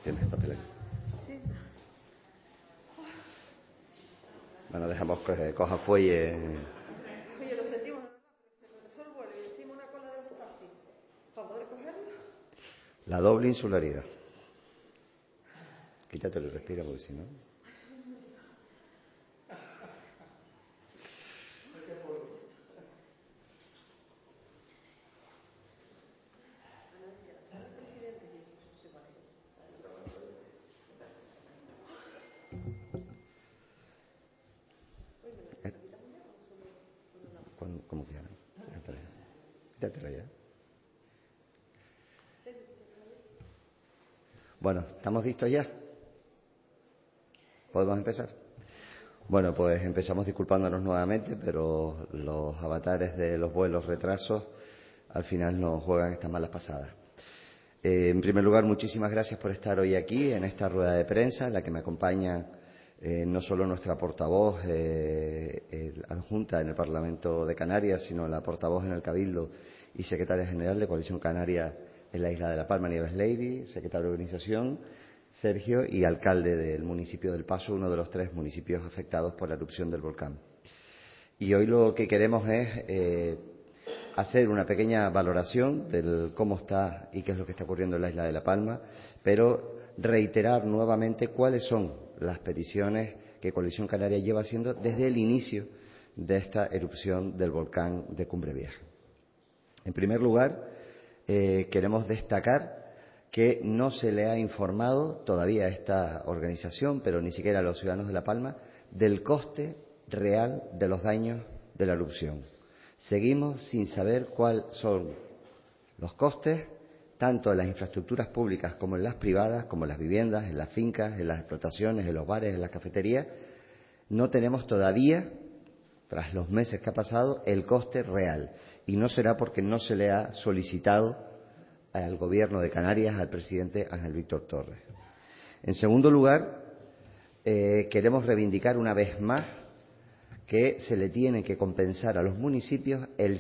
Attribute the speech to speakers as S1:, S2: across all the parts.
S1: ¿Tienes el papel aquí?
S2: Sí.
S1: Bueno, dejamos que coja fuelle.
S2: Oye, lo sentimos, pero se nos resuelve y encima una cola de un taxi. ¿Para poder cogerlo?
S1: La doble insularidad. Quítatelo y respira, porque si no... ¿Cómo quieras? Quítatela ya. Bueno, ¿estamos listos ya? ¿Podemos empezar? Bueno, pues empezamos disculpándonos nuevamente, pero los avatares de los vuelos retrasos al final nos juegan estas malas pasadas. En primer lugar, muchísimas gracias por estar hoy aquí en esta rueda de prensa en la que me acompaña no solo nuestra portavoz adjunta en el Parlamento de Canarias, sino la portavoz en el Cabildo y secretaria general de Coalición Canaria en la isla de La Palma, Nieves Leydi, secretario de organización, Sergio, y alcalde del municipio del Paso, uno de los 3 municipios afectados por la erupción del volcán. Y hoy lo que queremos es hacer una pequeña valoración de cómo está y qué es lo que está ocurriendo en la isla de La Palma, pero reiterar nuevamente cuáles son las peticiones que Coalición Canaria lleva haciendo desde el inicio de esta erupción del volcán de Cumbre Vieja. En primer lugar, queremos destacar que no se le ha informado todavía a esta organización, pero ni siquiera a los ciudadanos de La Palma, del coste real de los daños de la erupción. Seguimos sin saber cuáles son los costes, tanto en las infraestructuras públicas como en las privadas, como en las viviendas, en las fincas, en las explotaciones, en los bares, en las cafeterías. No tenemos todavía, tras los meses que ha pasado, el coste real. Y no será porque no se le ha solicitado al Gobierno de Canarias, al presidente Ángel Víctor Torres. En segundo lugar, queremos reivindicar una vez más que se le tiene que compensar a los municipios el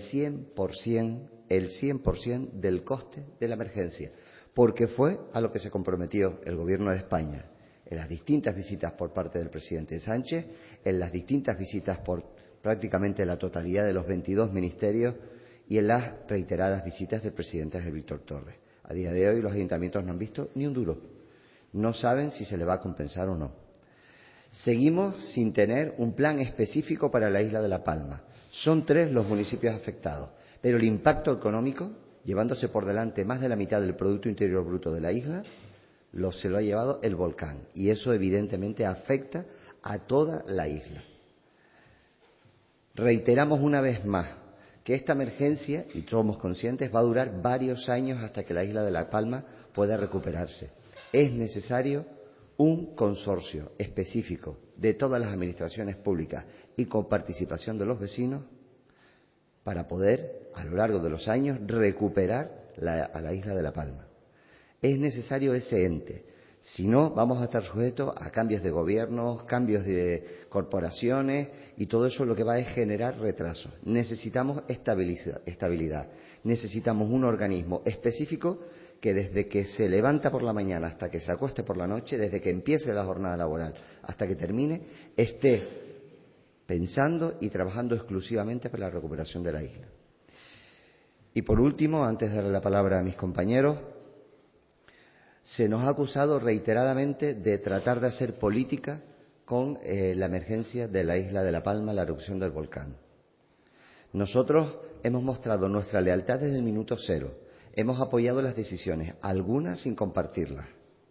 S1: 100% del coste de la emergencia, porque fue a lo que se comprometió el Gobierno de España en las distintas visitas por parte del presidente Sánchez, en las distintas visitas por prácticamente la totalidad de los 22 ministerios y en las reiteradas visitas del presidente Ángel Víctor Torres. A día de hoy los ayuntamientos no han visto ni un duro. No saben si se le va a compensar o no. Seguimos sin tener un plan específico para la isla de La Palma. Son 3 los municipios afectados, pero el impacto económico, llevándose por delante más de la mitad del Producto Interior Bruto de la isla, se lo ha llevado el volcán. Y eso evidentemente afecta a toda la isla. Reiteramos una vez más que esta emergencia, y somos conscientes, va a durar varios años hasta que la isla de La Palma pueda recuperarse. Es necesario un consorcio específico de todas las administraciones públicas y con participación de los vecinos para poder, a lo largo de los años, recuperar a la isla de La Palma. Es necesario ese ente. Si no, vamos a estar sujetos a cambios de gobiernos, cambios de corporaciones, y todo eso lo que va es generar retrasos. Necesitamos estabilidad. Necesitamos un organismo específico que desde que se levanta por la mañana hasta que se acueste por la noche, desde que empiece la jornada laboral hasta que termine, esté pensando y trabajando exclusivamente para la recuperación de la isla. Y por último, antes de darle la palabra a mis compañeros, se nos ha acusado reiteradamente de tratar de hacer política con la emergencia de la isla de La Palma, la erupción del volcán. Nosotros hemos mostrado nuestra lealtad desde el minuto 0. Hemos apoyado las decisiones, algunas sin compartirlas.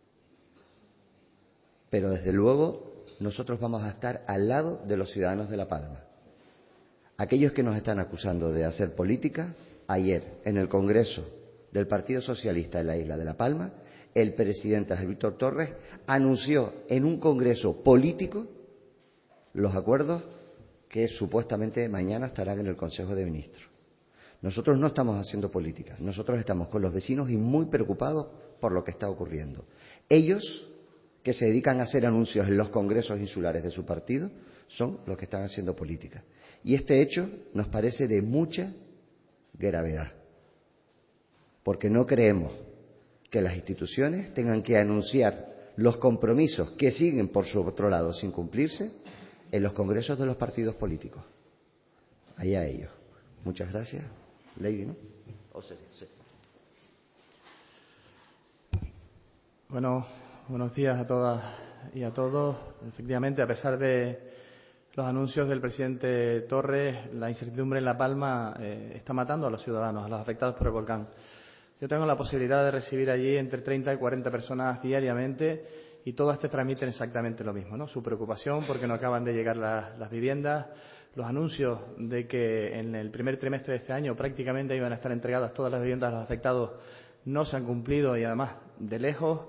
S1: Pero desde luego nosotros vamos a estar al lado de los ciudadanos de La Palma. Aquellos que nos están acusando de hacer política, ayer en el Congreso del Partido Socialista de la isla de La Palma, el presidente Ángel Víctor Torres anunció en un congreso político los acuerdos que supuestamente mañana estarán en el Consejo de Ministros. Nosotros no estamos haciendo política, nosotros estamos con los vecinos y muy preocupados por lo que está ocurriendo. Ellos, que se dedican a hacer anuncios en los congresos insulares de su partido, son los que están haciendo política. Y este hecho nos parece de mucha gravedad, porque no creemos que las instituciones tengan que anunciar los compromisos que siguen, por su otro lado, sin cumplirse en los congresos de los partidos políticos. Allá ellos. Muchas gracias. Lady, ¿no? Sí.
S3: Bueno, buenos días a todas y a todos. Efectivamente, a pesar de los anuncios del presidente Torres, la incertidumbre en La Palma está matando a los ciudadanos, a los afectados por el volcán. Yo tengo la posibilidad de recibir allí entre 30 y 40 personas diariamente y todas te transmiten exactamente lo mismo, ¿no? Su preocupación porque no acaban de llegar las viviendas, los anuncios de que en el primer trimestre de este año prácticamente iban a estar entregadas todas las viviendas a los afectados no se han cumplido y además de lejos.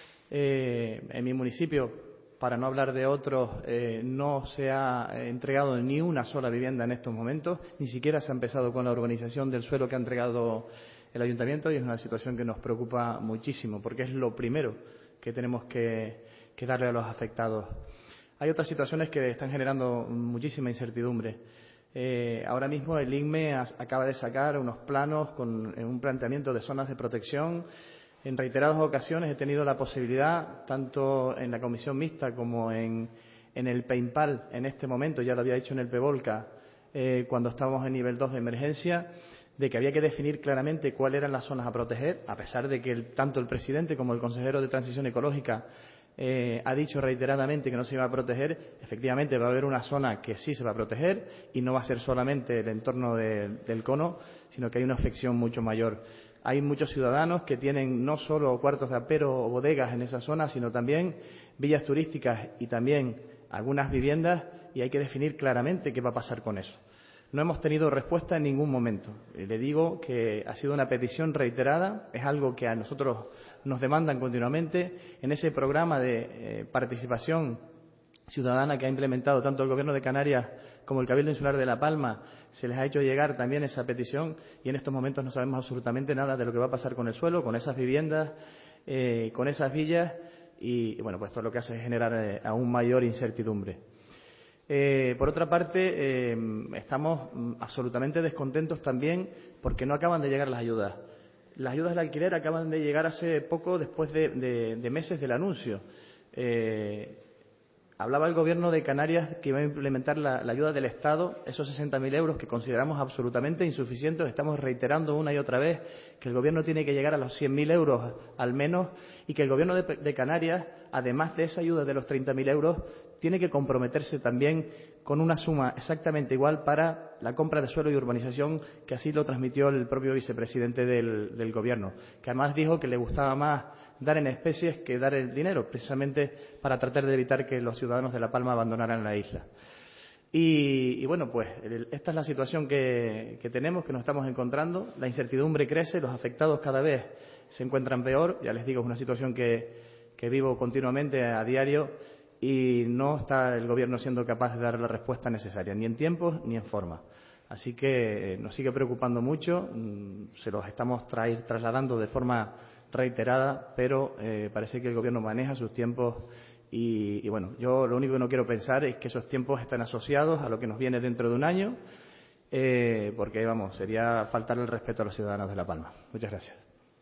S3: En mi municipio, para no hablar de otros, no se ha entregado ni una sola vivienda en estos momentos, ni siquiera se ha empezado con la urbanización del suelo que ha entregado el ayuntamiento y es una situación que nos preocupa muchísimo porque es lo primero que tenemos que darle a los afectados. Hay otras situaciones que están generando muchísima incertidumbre. Ahora mismo el INME acaba de sacar unos planos con un planteamiento de zonas de protección. En reiteradas ocasiones he tenido la posibilidad, tanto en la comisión mixta como en el PEIMPAL, en este momento, ya lo había hecho en el PEVOLCA, cuando estábamos en nivel 2 de emergencia, de que había que definir claramente cuáles eran las zonas a proteger, a pesar de que tanto el presidente como el consejero de Transición Ecológica ha dicho reiteradamente que no se iba a proteger. Efectivamente va a haber una zona que sí se va a proteger y no va a ser solamente el entorno del cono, sino que hay una afección mucho mayor. Hay muchos ciudadanos que tienen no solo cuartos de apero o bodegas en esa zona, sino también villas turísticas y también algunas viviendas y hay que definir claramente qué va a pasar con eso. No hemos tenido respuesta en ningún momento. Le digo que ha sido una petición reiterada, es algo que a nosotros nos demandan continuamente. En ese programa de participación ciudadana que ha implementado tanto el Gobierno de Canarias como el Cabildo Insular de La Palma, se les ha hecho llegar también esa petición y en estos momentos no sabemos absolutamente nada de lo que va a pasar con el suelo, con esas viviendas, con esas villas y bueno, pues esto lo que hace es generar aún mayor incertidumbre. Por otra parte, estamos absolutamente descontentos también porque no acaban de llegar las ayudas. Las ayudas del alquiler acaban de llegar hace poco, después de meses del anuncio. Hablaba el Gobierno de Canarias que iba a implementar la ayuda del Estado, esos 60.000 euros que consideramos absolutamente insuficientes. Estamos reiterando una y otra vez que el Gobierno tiene que llegar a los 100.000 euros al menos y que el Gobierno de Canarias, además de esa ayuda de los 30.000 euros, tiene que comprometerse también con una suma exactamente igual para la compra de suelo y urbanización, que así lo transmitió el propio vicepresidente del Gobierno, que además dijo que le gustaba más dar en especies que dar el dinero, precisamente para tratar de evitar que los ciudadanos de La Palma abandonaran la isla. Y bueno, pues esta es la situación que tenemos, que nos estamos encontrando. La incertidumbre crece, los afectados cada vez se encuentran peor. Ya les digo, es una situación que vivo continuamente a diario y no está el Gobierno siendo capaz de dar la respuesta necesaria, ni en tiempo ni en forma. Así que nos sigue preocupando mucho, se los estamos trasladando de forma reiterada, pero parece que el Gobierno maneja sus tiempos y bueno, yo lo único que no quiero pensar es que esos tiempos están asociados a lo que nos viene dentro de un año, porque vamos, sería faltar el respeto a los ciudadanos de La Palma. Muchas gracias.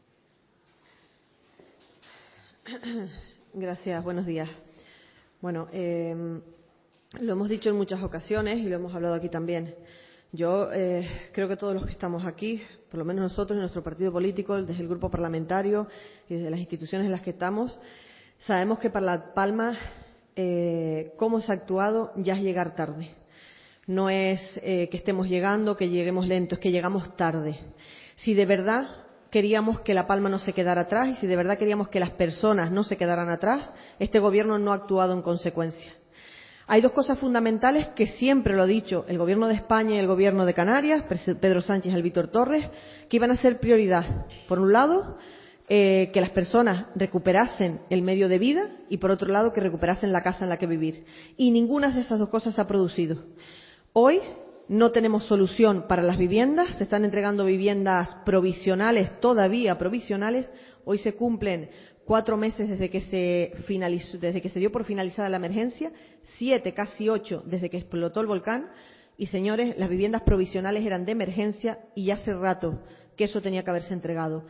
S2: Gracias, buenos días. Bueno, lo hemos dicho en muchas ocasiones y lo hemos hablado aquí también. Yo creo que todos los que estamos aquí, por lo menos nosotros en nuestro partido político, desde el grupo parlamentario y desde las instituciones en las que estamos, sabemos que para La Palma cómo se ha actuado ya es llegar tarde. No es que estemos llegando, que lleguemos lento, es que llegamos tarde. Si de verdad queríamos que La Palma no se quedara atrás y si de verdad queríamos que las personas no se quedaran atrás, este Gobierno no ha actuado en consecuencia. Hay dos cosas fundamentales que siempre lo ha dicho el Gobierno de España y el Gobierno de Canarias, Pedro Sánchez y el Víctor Torres, que iban a ser prioridad. Por un lado, que las personas recuperasen el medio de vida y, por otro lado, que recuperasen la casa en la que vivir. Y ninguna de esas dos cosas se ha producido. Hoy no tenemos solución para las viviendas, se están entregando viviendas provisionales, todavía provisionales. Hoy se cumplen 4 meses desde que se dio por finalizada la emergencia, 7, casi 8 desde que explotó el volcán. Y señores, las viviendas provisionales eran de emergencia y ya hace rato que eso tenía que haberse entregado.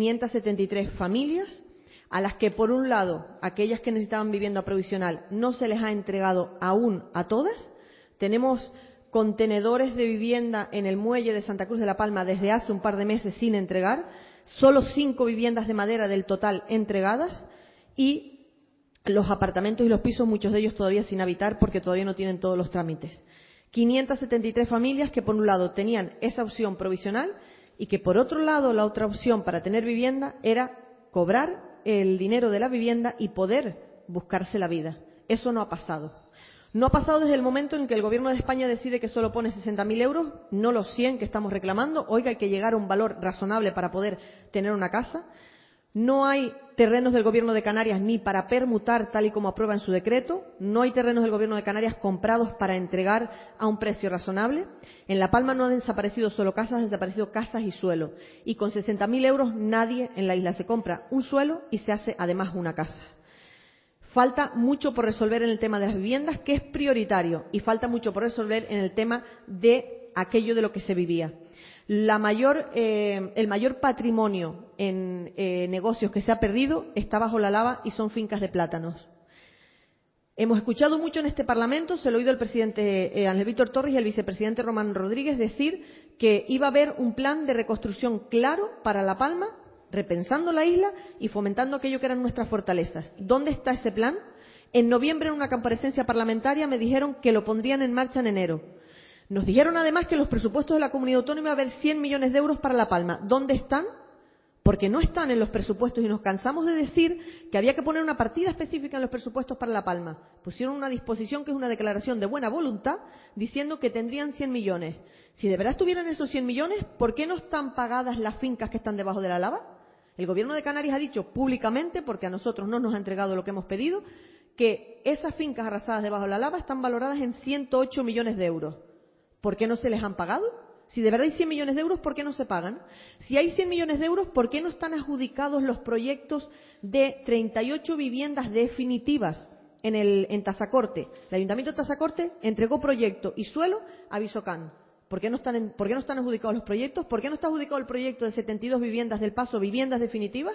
S2: 573 familias a las que, por un lado, aquellas que necesitaban vivienda provisional no se les ha entregado aún a todas. Tenemos contenedores de vivienda en el muelle de Santa Cruz de la Palma desde hace un par de meses sin entregar, solo 5 viviendas de madera del total entregadas y los apartamentos y los pisos, muchos de ellos todavía sin habitar porque todavía no tienen todos los trámites. 573 familias que, por un lado, tenían esa opción provisional y que, por otro lado, la otra opción para tener vivienda era cobrar el dinero de la vivienda y poder buscarse la vida. Eso no ha pasado. No ha pasado desde el momento en que el Gobierno de España decide que solo pone 60.000 euros, no los 100 que estamos reclamando. Oiga, hay que llegar a un valor razonable para poder tener una casa. No hay terrenos del Gobierno de Canarias ni para permutar tal y como aprueba en su decreto. No hay terrenos del Gobierno de Canarias comprados para entregar a un precio razonable. En La Palma no han desaparecido solo casas, han desaparecido casas y suelo. Y con 60.000 euros nadie en la isla se compra un suelo y se hace además una casa. Falta mucho por resolver en el tema de las viviendas, que es prioritario, y falta mucho por resolver en el tema de aquello de lo que se vivía. El mayor patrimonio en negocios que se ha perdido está bajo la lava y son fincas de plátanos. Hemos escuchado mucho en este Parlamento, se lo he oído el presidente Ángel Víctor Torres y el vicepresidente Román Rodríguez decir que iba a haber un plan de reconstrucción claro para La Palma, repensando la isla y fomentando aquello que eran nuestras fortalezas. ¿Dónde está ese plan? En noviembre, en una comparecencia parlamentaria, me dijeron que lo pondrían en marcha en enero. Nos dijeron además que en los presupuestos de la comunidad autónoma iba a haber 100 millones de euros para La Palma. ¿Dónde están? Porque no están en los presupuestos y nos cansamos de decir que había que poner una partida específica en los presupuestos para La Palma. Pusieron una disposición que es una declaración de buena voluntad diciendo que tendrían 100 millones. Si de verdad estuvieran esos 100 millones, ¿por qué no están pagadas las fincas que están debajo de la lava? El Gobierno de Canarias ha dicho públicamente, porque a nosotros no nos ha entregado lo que hemos pedido, que esas fincas arrasadas debajo de la lava están valoradas en 108 millones de euros. ¿Por qué no se les han pagado? Si de verdad hay 100 millones de euros, ¿por qué no se pagan? Si hay 100 millones de euros, ¿por qué no están adjudicados los proyectos de 38 viviendas definitivas en Tazacorte? El Ayuntamiento de Tazacorte entregó proyecto y suelo a Visocan. ¿Por qué no están adjudicados los proyectos? ¿Por qué no está adjudicado el proyecto de 72 viviendas del Paso, viviendas definitivas?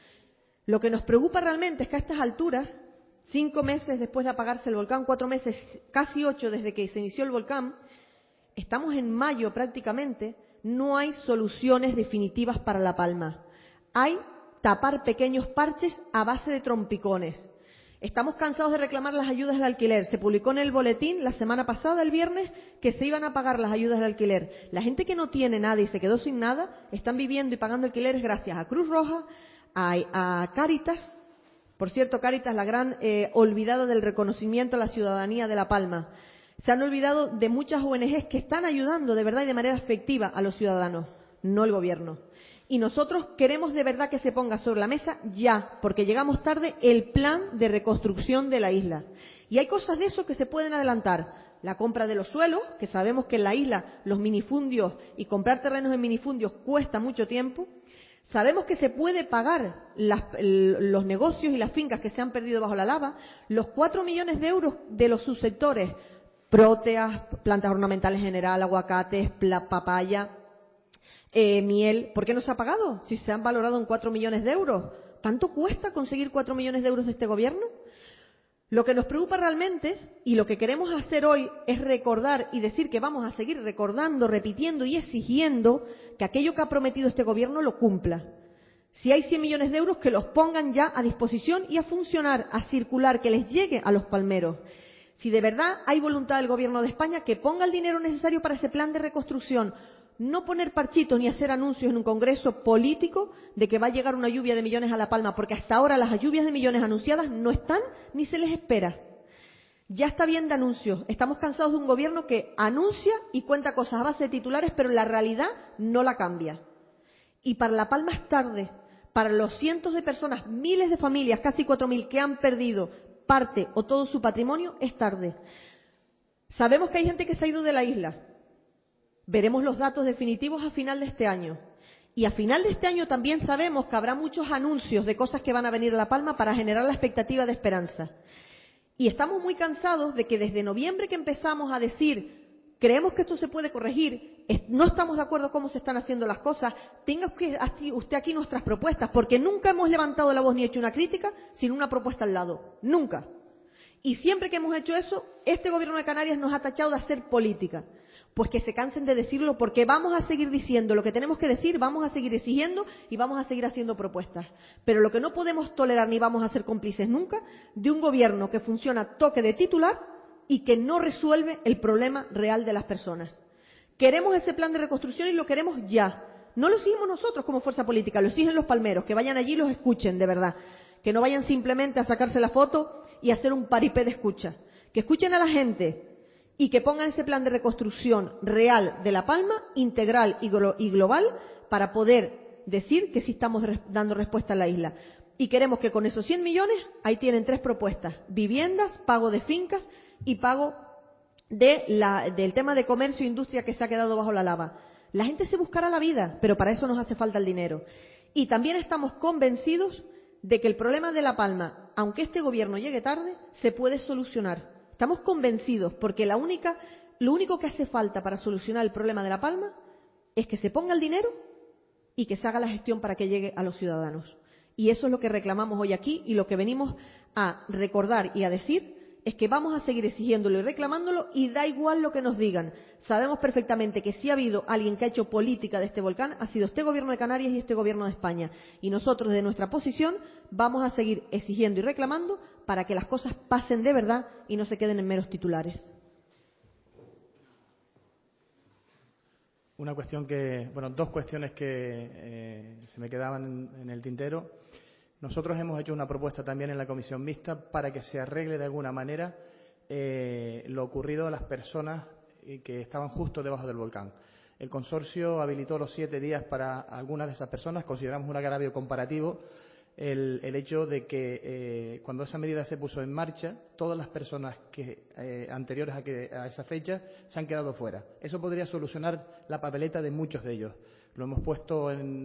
S2: Lo que nos preocupa realmente es que a estas alturas, 5 meses después de apagarse el volcán, 4 meses, casi 8 desde que se inició el volcán, estamos en mayo prácticamente, no hay soluciones definitivas para La Palma. Hay tapar pequeños parches a base de trompicones. Estamos cansados de reclamar las ayudas del alquiler. Se publicó en el boletín la semana pasada, el viernes, que se iban a pagar las ayudas del alquiler. La gente que no tiene nada y se quedó sin nada, están viviendo y pagando alquileres gracias a Cruz Roja, a Cáritas. Por cierto, Cáritas, la gran olvidada del reconocimiento a la ciudadanía de La Palma. Se han olvidado de muchas ONGs que están ayudando de verdad y de manera efectiva a los ciudadanos, no el Gobierno. Y nosotros queremos de verdad que se ponga sobre la mesa ya, porque llegamos tarde, el plan de reconstrucción de la isla. Y hay cosas de eso que se pueden adelantar. La compra de los suelos, que sabemos que en la isla los minifundios y comprar terrenos en minifundios cuesta mucho tiempo. Sabemos que se puede pagar los negocios y las fincas que se han perdido bajo la lava. Los 4 millones de euros de los subsectores, próteas, plantas ornamentales general, aguacates, papaya, miel, ¿por qué no se ha pagado? Si se han valorado en 4 millones de euros. ¿Tanto cuesta conseguir 4 millones de euros de este Gobierno? Lo que nos preocupa realmente y lo que queremos hacer hoy es recordar y decir que vamos a seguir recordando, repitiendo y exigiendo que aquello que ha prometido este Gobierno lo cumpla. Si hay 100 millones de euros, que los pongan ya a disposición y a funcionar, a circular, que les llegue a los palmeros. Si de verdad hay voluntad del Gobierno de España, que ponga el dinero necesario para ese plan de reconstrucción. No poner parchitos ni hacer anuncios en un congreso político de que va a llegar una lluvia de millones a La Palma, porque hasta ahora las lluvias de millones anunciadas no están ni se les espera. Ya está bien de anuncios. Estamos cansados de un Gobierno que anuncia y cuenta cosas a base de titulares, pero la realidad no la cambia. Y para La Palma es tarde. Para los cientos de personas, miles de familias, casi 4.000 que han perdido parte o todo su patrimonio, es tarde. Sabemos que hay gente que se ha ido de la isla. Veremos los datos definitivos a final de este año. Y a final de este año también sabemos que habrá muchos anuncios de cosas que van a venir a La Palma para generar la expectativa de esperanza. Y estamos muy cansados de que desde noviembre que empezamos a decir creemos que esto se puede corregir, no estamos de acuerdo cómo se están haciendo las cosas, tenga usted aquí nuestras propuestas, porque nunca hemos levantado la voz ni hecho una crítica sin una propuesta al lado, nunca. Y siempre que hemos hecho eso, este Gobierno de Canarias nos ha tachado de hacer política. Pues que se cansen de decirlo, porque vamos a seguir diciendo lo que tenemos que decir, vamos a seguir exigiendo y vamos a seguir haciendo propuestas. Pero lo que no podemos tolerar ni vamos a ser cómplices nunca de un gobierno que funciona a toque de titular y que no resuelve el problema real de las personas. Queremos ese plan de reconstrucción y lo queremos ya. No lo exigimos nosotros como fuerza política, lo exigen los palmeros, que vayan allí y los escuchen de verdad. Que no vayan simplemente a sacarse la foto y hacer un paripé de escucha. Que escuchen a la gente y que pongan ese plan de reconstrucción real de La Palma, integral y global, para poder decir que sí estamos dando respuesta a la isla. Y queremos que con esos 100 millones, ahí tienen 3 propuestas: viviendas, pago de fincas y pago del tema de comercio e industria que se ha quedado bajo la lava. La gente se buscará la vida, pero para eso nos hace falta el dinero. Y también estamos convencidos de que el problema de La Palma, aunque este gobierno llegue tarde, se puede solucionar. Estamos convencidos, porque lo único que hace falta para solucionar el problema de La Palma es que se ponga el dinero y que se haga la gestión para que llegue a los ciudadanos. Y eso es lo que reclamamos hoy aquí, y lo que venimos a recordar y a decir es que vamos a seguir exigiéndolo y reclamándolo, y da igual lo que nos digan. Sabemos perfectamente que si ha habido alguien que ha hecho política de este volcán, ha sido este Gobierno de Canarias y este Gobierno de España. Y nosotros, de nuestra posición, vamos a seguir exigiendo y reclamando para que las cosas pasen de verdad y no se queden en meros titulares.
S3: Dos cuestiones que se me quedaban en el tintero. Nosotros hemos hecho una propuesta también en la comisión mixta para que se arregle de alguna manera lo ocurrido a las personas que estaban justo debajo del volcán. El consorcio habilitó los 7 días para algunas de esas personas. Consideramos un agravio comparativo el hecho de que cuando esa medida se puso en marcha, todas las personas anteriores a esa fecha se han quedado fuera. Eso podría solucionar la papeleta de muchos de ellos. Lo hemos puesto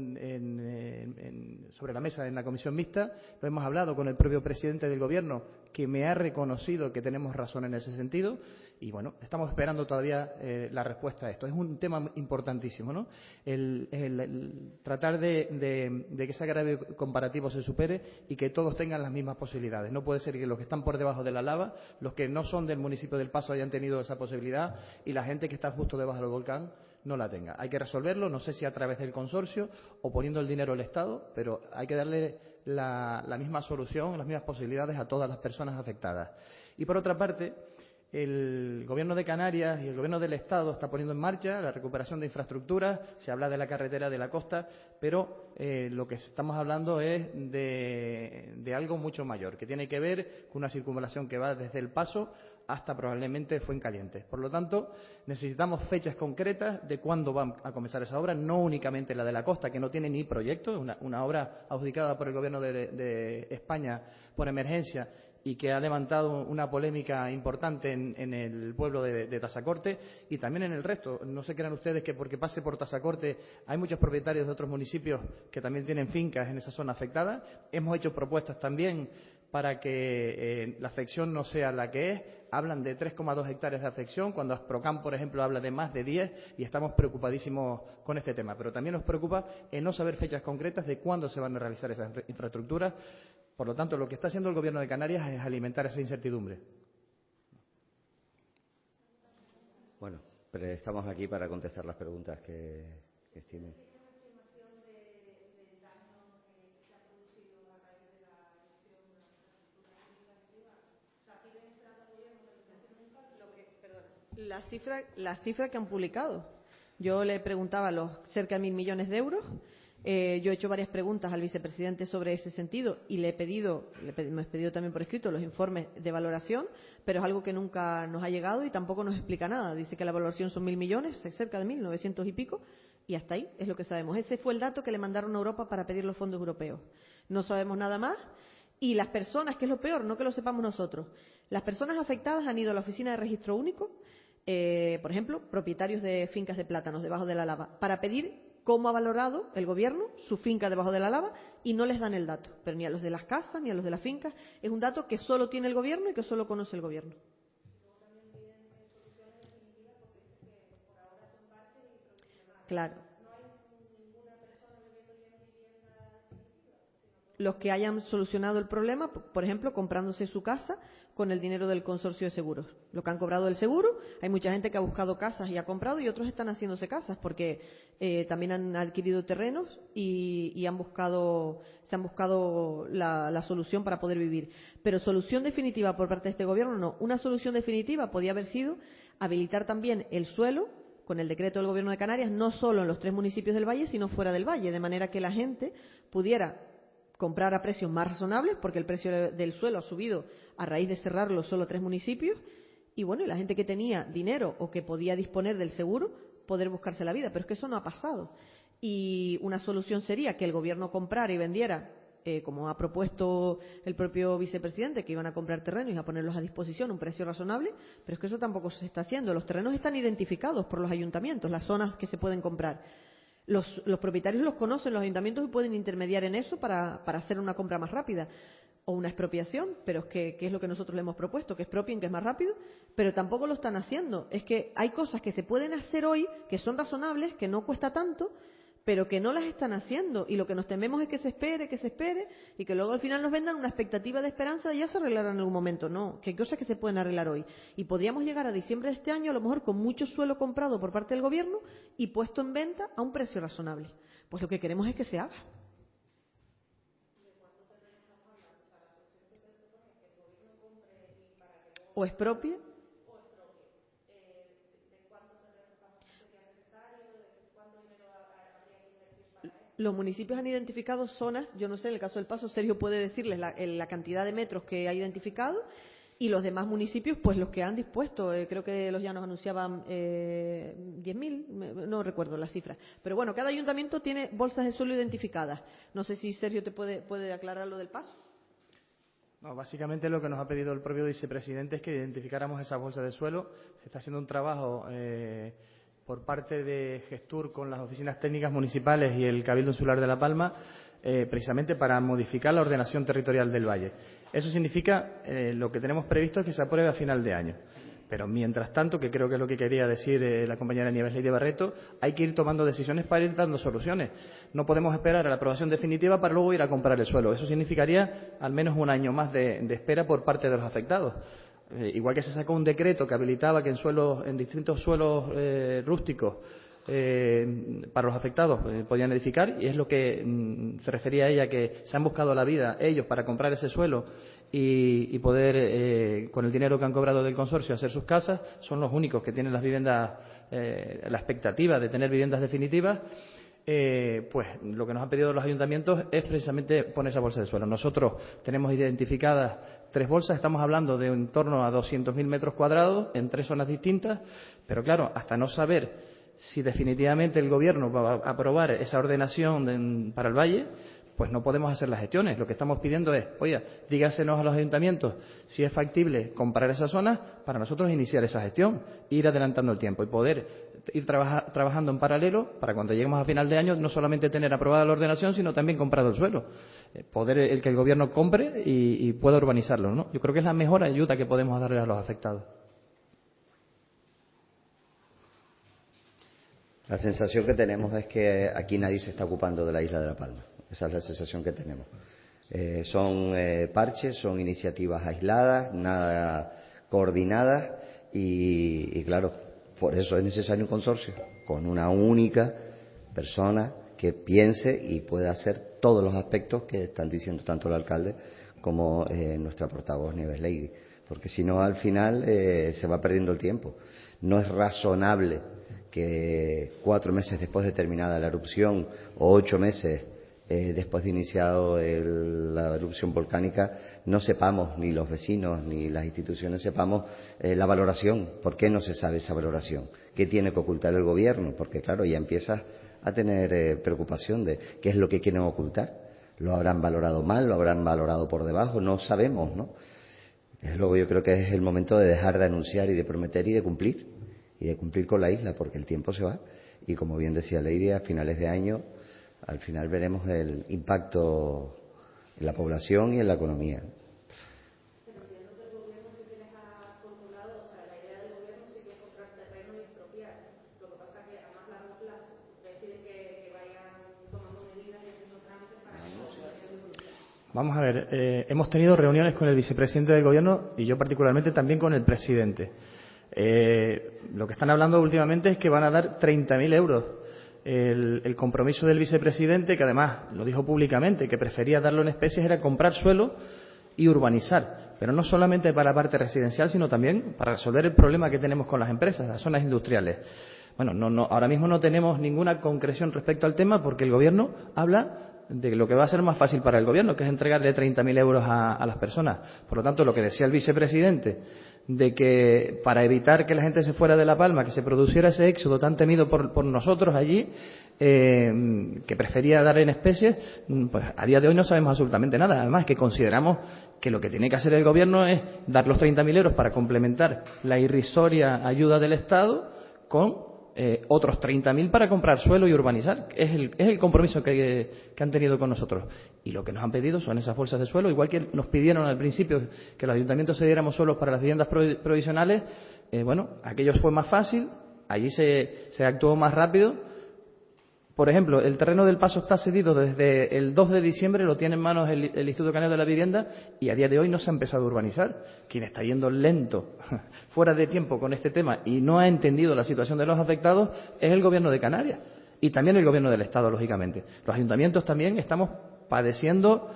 S3: sobre la mesa en la comisión mixta, lo hemos hablado con el propio presidente del Gobierno, que me ha reconocido que tenemos razón en ese sentido, y bueno, estamos esperando todavía la respuesta a esto. Es un tema importantísimo, ¿no? El tratar de que ese agravio comparativo se supere y que todos tengan las mismas posibilidades. No puede ser que los que están por debajo de la lava, los que no son del municipio del Paso, hayan tenido esa posibilidad, y la gente que está justo debajo del volcán no la tenga. Hay que resolverlo, no sé si a través del consorcio o poniendo el dinero al Estado, pero hay que darle la misma solución, las mismas posibilidades a todas las personas afectadas. Y por otra parte, el Gobierno de Canarias y el Gobierno del Estado está poniendo en marcha la recuperación de infraestructuras. Se habla de la carretera de la costa, pero lo que estamos hablando es de algo mucho mayor, que tiene que ver con una circunvalación que va desde El Paso hasta probablemente Fuencaliente. Por lo tanto, necesitamos fechas concretas de cuándo va a comenzar esa obra, no únicamente la de la costa, que no tiene ni proyecto, una obra adjudicada por el Gobierno de España por emergencia y que ha levantado una polémica importante en el pueblo de Tazacorte y también en el resto. No se crean ustedes que porque pase por Tazacorte hay muchos propietarios de otros municipios que también tienen fincas en esa zona afectada. Hemos hecho propuestas también para que la afección no sea la que es. Hablan de 3,2 hectáreas de afección, cuando Asprocam, por ejemplo, habla de más de 10, y estamos preocupadísimos con este tema. Pero también nos preocupa el no saber fechas concretas de cuándo se van a realizar esas infraestructuras. Por lo tanto, lo que está haciendo el Gobierno de Canarias es alimentar esa incertidumbre.
S1: Bueno, pero estamos aquí para contestar las preguntas que estimen.
S2: La cifra que han publicado. Yo le preguntaba los cerca de 1.000 millones de euros. Yo he hecho varias preguntas al vicepresidente sobre ese sentido y me he pedido también por escrito los informes de valoración, pero es algo que nunca nos ha llegado y tampoco nos explica nada. Dice que la valoración son 1.000 millones, cerca de 1.900 y pico, y hasta ahí es lo que sabemos. Ese fue el dato que le mandaron a Europa para pedir los fondos europeos. No sabemos nada más. Y las personas, que es lo peor, no que lo sepamos nosotros, las personas afectadas han ido a la oficina de registro único, por ejemplo, propietarios de fincas de plátanos debajo de la lava, para pedir cómo ha valorado el Gobierno su finca debajo de la lava, y no les dan el dato, pero ni a los de las casas ni a los de las fincas. Es un dato que solo tiene el Gobierno y que solo conoce el Gobierno. Claro. Los que hayan solucionado el problema, por ejemplo, comprándose su casa con el dinero del consorcio de seguros. Lo que han cobrado del seguro, hay mucha gente que ha buscado casas y ha comprado y otros están haciéndose casas porque también han adquirido terrenos y se han buscado la solución para poder vivir. Pero solución definitiva por parte de este gobierno no. Una solución definitiva podía haber sido habilitar también el suelo con el decreto del Gobierno de Canarias, no solo en los 3 municipios del Valle, sino fuera del Valle, de manera que la gente pudiera comprar a precios más razonables, porque el precio del suelo ha subido a raíz de cerrarlo solo 3 municipios, y bueno, y la gente que tenía dinero o que podía disponer del seguro, poder buscarse la vida. Pero es que eso no ha pasado. Y una solución sería que el Gobierno comprara y vendiera, como ha propuesto el propio vicepresidente, que iban a comprar terrenos y a ponerlos a disposición a un precio razonable, pero es que eso tampoco se está haciendo. Los terrenos están identificados por los ayuntamientos, las zonas que se pueden comprar. Los propietarios los conocen los ayuntamientos y pueden intermediar en eso para hacer una compra más rápida o una expropiación, pero es que es lo que nosotros le hemos propuesto, que expropien, que es más rápido, pero tampoco lo están haciendo. Es que hay cosas que se pueden hacer hoy, que son razonables, que no cuesta tanto, pero que no las están haciendo, y lo que nos tememos es que se espere, y que luego al final nos vendan una expectativa de esperanza de ya se arreglará en algún momento. No, que hay cosas que se pueden arreglar hoy. Y podríamos llegar a diciembre de este año, a lo mejor con mucho suelo comprado por parte del Gobierno y puesto en venta a un precio razonable. Pues lo que queremos es que se haga. O expropie. Los municipios han identificado zonas, yo no sé, en el caso del Paso, Sergio puede decirles la cantidad de metros que ha identificado, y los demás municipios, pues los que han dispuesto. Creo que los llanos anunciaban 10.000, no recuerdo la cifra. Pero bueno, cada ayuntamiento tiene bolsas de suelo identificadas. No sé si Sergio te puede aclarar lo del Paso.
S3: No, básicamente lo que nos ha pedido el propio vicepresidente es que identificáramos esas bolsas de suelo. Se está haciendo un trabajo por parte de Gestur con las oficinas técnicas municipales y el Cabildo Insular de La Palma, precisamente para modificar la ordenación territorial del valle. Eso significa, lo que tenemos previsto es que se apruebe a final de año. Pero mientras tanto, que creo que es lo que quería decir la compañera Nieves Ley de Barreto, hay que ir tomando decisiones para ir dando soluciones. No podemos esperar a la aprobación definitiva para luego ir a comprar el suelo. Eso significaría al menos un año más de espera por parte de los afectados. Igual que se sacó un decreto que habilitaba que en distintos suelos rústicos para los afectados podían edificar, y es lo que se refería a ella, que se han buscado la vida ellos para comprar ese suelo y poder, con el dinero que han cobrado del consorcio, hacer sus casas. Son los únicos que tienen las viviendas, la expectativa de tener viviendas definitivas. Pues lo que nos han pedido los ayuntamientos es precisamente poner esa bolsa de suelo. Nosotros tenemos identificadas 3 bolsas, estamos hablando de en torno a 200.000 metros cuadrados en 3 zonas distintas, pero claro, hasta no saber si definitivamente el Gobierno va a aprobar esa ordenación para el Valle, pues no podemos hacer las gestiones. Lo que estamos pidiendo es, oye, dígasenos a los ayuntamientos si es factible comprar esas zonas para nosotros iniciar esa gestión, ir adelantando el tiempo y poder ir trabajando en paralelo para cuando lleguemos a final de año no solamente tener aprobada la ordenación, sino también comprado el suelo. Poder que el Gobierno compre y pueda urbanizarlo, ¿no? Yo creo que es la mejor ayuda que podemos darle a los afectados.
S1: La sensación que tenemos es que aquí nadie se está ocupando de la isla de La Palma. Esa es la sensación que tenemos. Son parches, son iniciativas aisladas, nada coordinadas y claro, por eso es necesario un consorcio con una única persona que piense y pueda hacer todos los aspectos que están diciendo tanto el alcalde como nuestra portavoz Nieves Lady, porque si no al final se va perdiendo el tiempo. No es razonable que 4 meses después de terminada la erupción o 8 meses después de iniciado la erupción volcánica no sepamos, ni los vecinos ni las instituciones sepamos la valoración. ¿Por qué no se sabe esa valoración? ¿Qué tiene que ocultar el Gobierno? Porque claro, ya empiezas a tener preocupación de qué es lo que quieren ocultar. ¿Lo habrán valorado mal? ¿Lo habrán valorado por debajo? No sabemos, ¿no? Desde luego yo creo que es el momento de dejar de anunciar y de prometer y de cumplir con la isla, porque el tiempo se va y, como bien decía Lady, a finales de año al final veremos el impacto en la población y en la economía.
S2: Pero entiendo que el Gobierno sí que les ha formulado, o sea, la idea del Gobierno sí que es comprar terreno y expropiar. Lo que pasa es que a más largo plazo,
S3: Vamos a ver, hemos tenido reuniones con el vicepresidente del Gobierno y yo particularmente también con el presidente. Lo que están hablando últimamente es que van a dar 30.000 euros. El compromiso del vicepresidente, que además lo dijo públicamente, que prefería darlo en especies, era comprar suelo y urbanizar. Pero no solamente para la parte residencial, sino también para resolver el problema que tenemos con las empresas, las zonas industriales. Bueno, ahora mismo no tenemos ninguna concreción respecto al tema porque el Gobierno habla de lo que va a ser más fácil para el Gobierno, que es entregarle 30.000 euros a las personas. Por lo tanto, lo que decía el vicepresidente, de que para evitar que la gente se fuera de La Palma, que se produciera ese éxodo tan temido por nosotros allí, que prefería dar en especies, pues a día de hoy no sabemos absolutamente nada. Además, que consideramos que lo que tiene que hacer el Gobierno es dar los 30.000 euros para complementar la irrisoria ayuda del Estado con otros 30.000 para comprar suelo y urbanizar. Es el compromiso que han tenido con nosotros. Y lo que nos han pedido son esas bolsas de suelo, igual que nos pidieron al principio que los ayuntamientos se diéramos suelos para las viviendas provisionales. Aquello fue más fácil, allí se actuó más rápido. Por ejemplo, el terreno del Paso está cedido desde el 2 de diciembre, lo tiene en manos el Instituto Canario de la Vivienda y a día de hoy no se ha empezado a urbanizar. Quien está yendo lento, fuera de tiempo con este tema y no ha entendido la situación de los afectados es el Gobierno de Canarias y también el Gobierno del Estado, lógicamente. Los ayuntamientos también estamos padeciendo,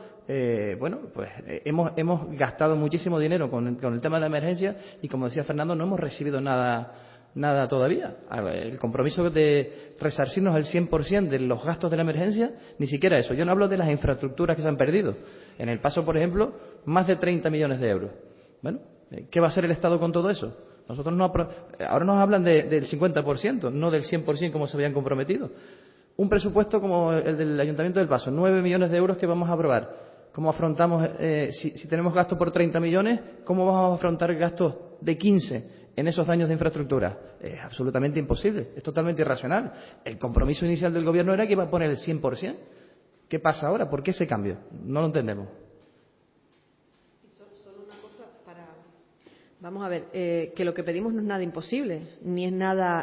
S3: hemos gastado muchísimo dinero con el tema de la emergencia y, como decía Fernando, no hemos recibido nada todavía. El compromiso de resarcirnos al 100% de los gastos de la emergencia, ni siquiera eso. Yo no hablo de las infraestructuras que se han perdido. En el Paso, por ejemplo, más de 30 millones de euros. Bueno, ¿qué va a hacer el Estado con todo eso? Ahora nos hablan del 50%, no del 100% como se habían comprometido. Un presupuesto como el del Ayuntamiento del Paso, 9 millones de euros que vamos a aprobar. ¿Cómo afrontamos, si tenemos gasto por 30 millones, cómo vamos a afrontar gastos de 15 en esos daños de infraestructura? Es absolutamente imposible, es totalmente irracional. El compromiso inicial del Gobierno era que iba a poner el 100%. ¿Qué pasa ahora? ¿Por qué ese cambio? No lo entendemos.
S2: Solo una cosa para... Vamos a ver, que lo que pedimos no es nada imposible, ni es nada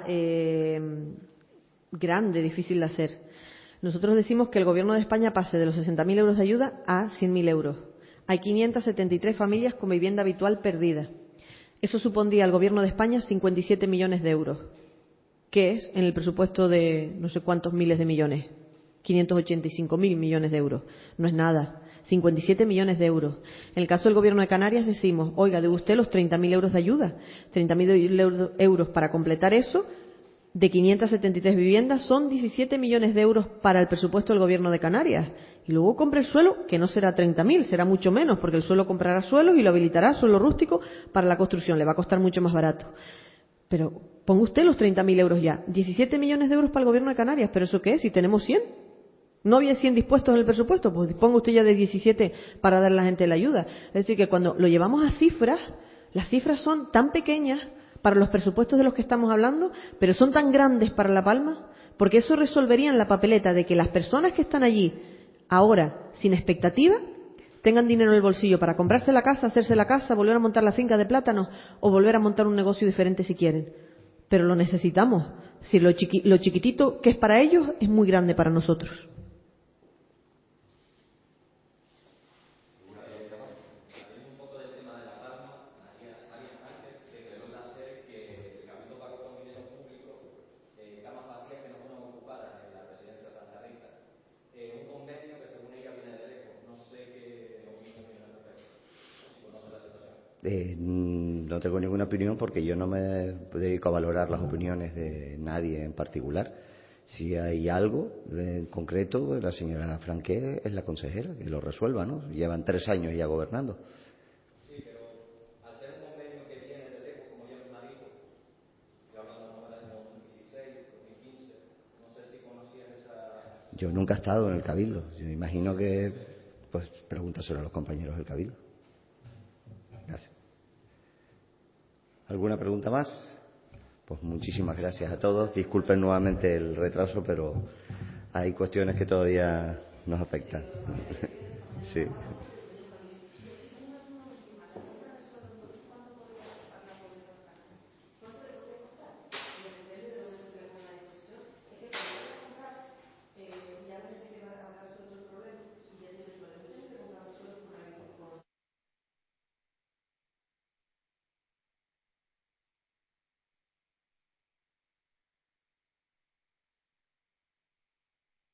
S2: grande, difícil de hacer. Nosotros decimos que el Gobierno de España pase de los 60.000 euros de ayuda a 100.000 euros. Hay 573 familias con vivienda habitual perdida. Eso supondría al Gobierno de España 57 millones de euros, que es en el presupuesto de no sé cuántos miles de millones, 585.000 millones de euros. No es nada, 57 millones de euros. En el caso del Gobierno de Canarias decimos, oiga, de usted los 30.000 euros de ayuda, 30.000 euros para completar eso, de 573 viviendas son 17 millones de euros para el presupuesto del Gobierno de Canarias. Y luego compre el suelo, que no será 30.000, será mucho menos, porque el suelo comprará suelos y lo habilitará, suelo rústico, para la construcción. Le va a costar mucho más barato. Pero ponga usted los 30.000 euros ya. 17 millones de euros para el Gobierno de Canarias. ¿Pero eso qué es? Si tenemos 100. ¿No había 100 dispuestos en el presupuesto? Pues disponga usted ya de 17 para dar a la gente la ayuda. Es decir, que cuando lo llevamos a cifras, las cifras son tan pequeñas para los presupuestos de los que estamos hablando, pero son tan grandes para La Palma, porque eso resolvería en la papeleta de que las personas que están allí ahora sin expectativa tengan dinero en el bolsillo para comprarse la casa, hacerse la casa, volver a montar la finca de plátanos o volver a montar un negocio diferente si quieren. Pero lo necesitamos. Si lo chiquitito que es para ellos es muy grande para nosotros.
S1: No tengo ninguna opinión porque yo no me dedico a valorar las opiniones de nadie en particular. Si hay algo en concreto, la señora Franqué es la consejera, que lo resuelva, ¿no? Llevan 3 años ya gobernando.
S3: Sí, pero al ser un convenio que viene de lejos, como ya me dijo, que hablamos del año 2016, 2015, no sé si conocían esa...
S1: Yo nunca he estado en el Cabildo. Yo imagino que, pues, pregúntaselo a los compañeros del Cabildo. Gracias. ¿Alguna pregunta más? Pues muchísimas gracias a todos. Disculpen nuevamente el retraso, pero hay cuestiones que todavía nos afectan. Sí.